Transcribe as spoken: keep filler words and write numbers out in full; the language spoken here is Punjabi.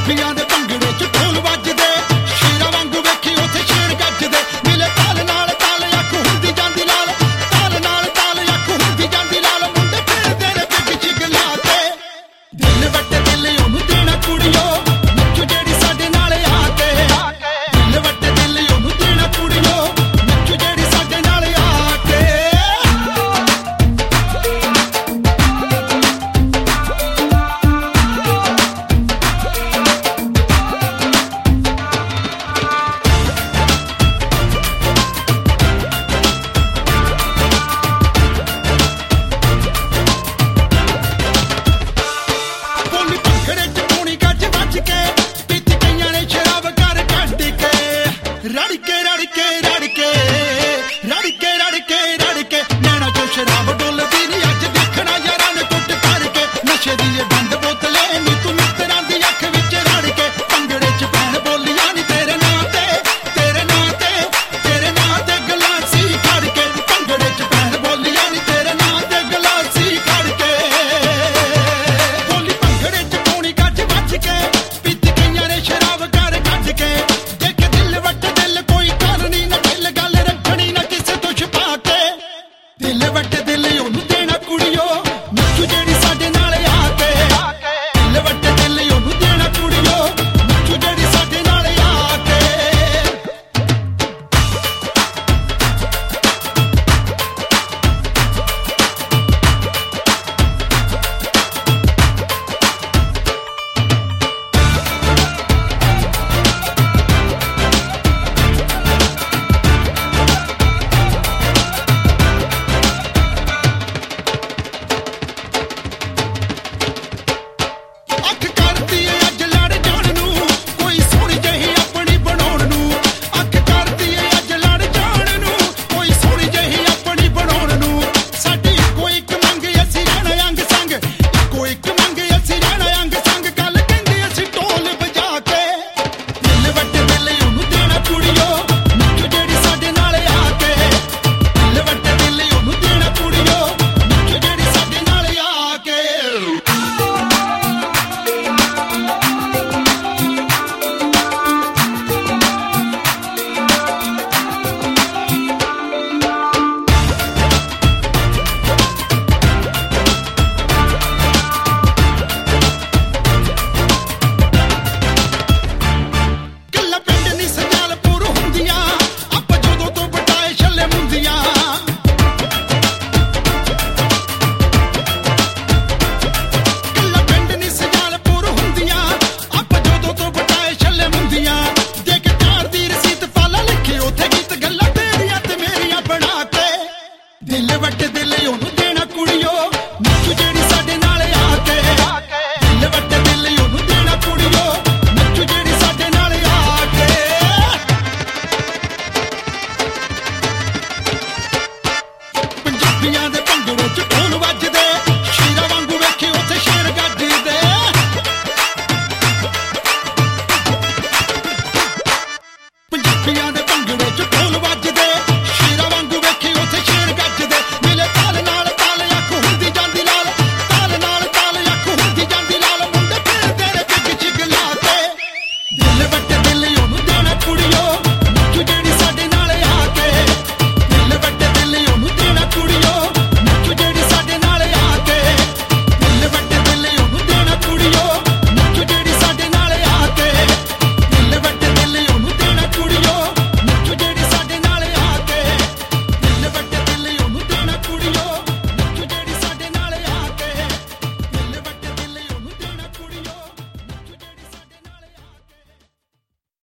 ਪੰਜਾਬੀਆਂ ਦੇ ਭੰਗੜੇ ਚ ਢੋਲ ਵੱਜਦੇ ਸ਼ੇਰਾਂ ਵਾਂਗੂ ਵੇਖੀ ਉੱਥੇ ਸ਼ੇਰ ਗੱਜਦੇ ਮਿਲੇ ਤਾਲ ਨਾਲ ਤਾਲ ਅੱਖ ਹੁੰਦੀ ਜਾਂਦੀ ਲਾਲ ਤਾਲ ਨਾਲ ਤਾਲ ਅੱਖ ਹੁੰਦੀ ਜਾਂਦੀ ਲਾਲ ਮੁੰਡੇ ਫਿਰਦੇ ਨੇ ਪਿੱਛ ਚਿਗਲਾ ਕੇ ਦਿਲ ਵੱਟੇ ਦਿਲ ਉਹਨੂੰ ਦੇਣਾ ਕੁੜੀਓ ਨੱਚੋ ਜਿਹੜੀ ਸਾਡੇ ਨਾਲ ਆ ਕੇ ਦਿਲ ਵੱਟੇ ਦਿਲ ਉਹਨੂੰ ਦੇਣਾ ਕੁੜੀਓ ਨੱਚੋ ਜਿਹੜੀ ਸਾਡੇ ਨਾਲ ਆ ਕੇ ਬੋਲੀ ਭੰਗੜੇ ਚ ਪੂਣੀ ਗੱਜ ਵੱਜ ਕੇ